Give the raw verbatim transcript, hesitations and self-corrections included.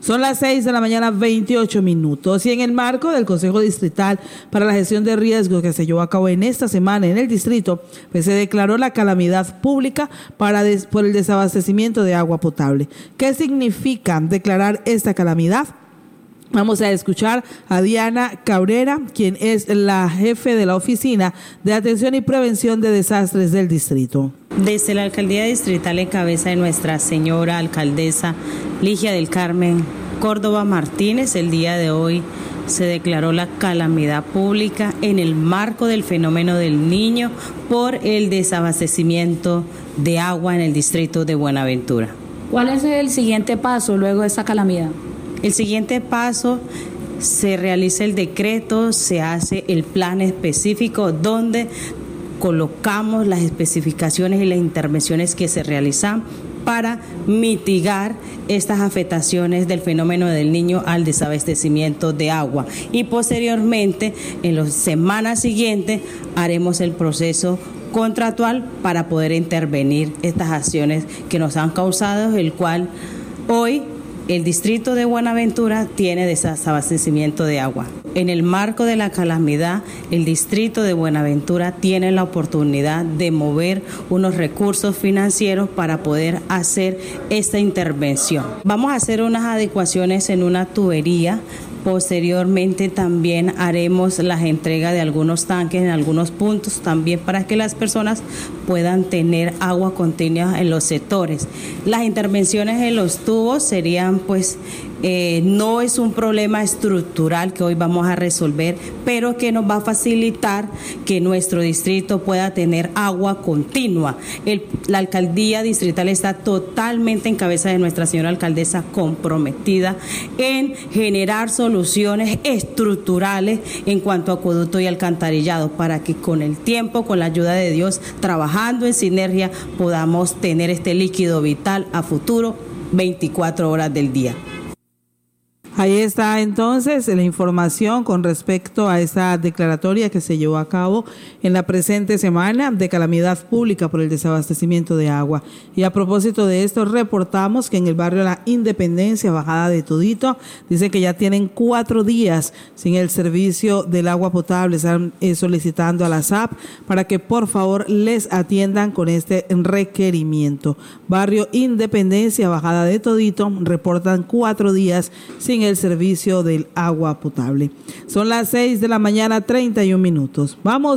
Son las seis de la mañana, veintiocho minutos, y en el marco del Consejo Distrital para la Gestión de Riesgos que se llevó a cabo en esta semana en el distrito, pues se declaró la calamidad pública para des, por el desabastecimiento de agua potable. ¿Qué significa declarar esta calamidad? Vamos a escuchar a Diana Cabrera, quien es la jefe de la Oficina de Atención y Prevención de Desastres del distrito. Desde la Alcaldía Distrital en cabeza de nuestra señora alcaldesa Ligia del Carmen Córdoba Martínez, el día de hoy se declaró la calamidad pública en el marco del fenómeno del Niño por el desabastecimiento de agua en el distrito de Buenaventura. ¿Cuál es el siguiente paso luego de esta calamidad? El siguiente paso, se realiza el decreto, se hace el plan específico donde colocamos las especificaciones y las intervenciones que se realizan para mitigar estas afectaciones del fenómeno del Niño al desabastecimiento de agua. Y posteriormente, en las semanas siguientes, haremos el proceso contractual para poder intervenir estas acciones que nos han causado, el cual hoy el distrito de Buenaventura tiene desabastecimiento de agua. En el marco de la calamidad, el distrito de Buenaventura tiene la oportunidad de mover unos recursos financieros para poder hacer esta intervención. Vamos a hacer unas adecuaciones en una tubería. Posteriormente también haremos la entrega de algunos tanques en algunos puntos también para que las personas puedan tener agua continua en los sectores. Las intervenciones en los tubos serían pues eh, no es un problema estructural que hoy vamos a resolver, pero que nos va a facilitar que nuestro distrito pueda tener agua continua. El, la alcaldía distrital está totalmente en cabeza de nuestra señora alcaldesa comprometida en generar soluciones estructurales en cuanto a acueducto y alcantarillado para que con el tiempo, con la ayuda de Dios, trabajando en sinergia, podamos tener este líquido vital a futuro veinticuatro horas del día. Ahí está entonces la información con respecto a esta declaratoria que se llevó a cabo en la presente semana de calamidad pública por el desabastecimiento de agua. Y a propósito de esto, reportamos que en el barrio La Independencia, Bajada de Todito, dice que ya tienen cuatro días sin el servicio del agua potable. Están eh, solicitando a la S A P para que por favor les atiendan con este requerimiento. Barrio Independencia, Bajada de Todito, reportan cuatro días sin el servicio del agua potable. Son las seis de la mañana, treinta y un minutos. Vamos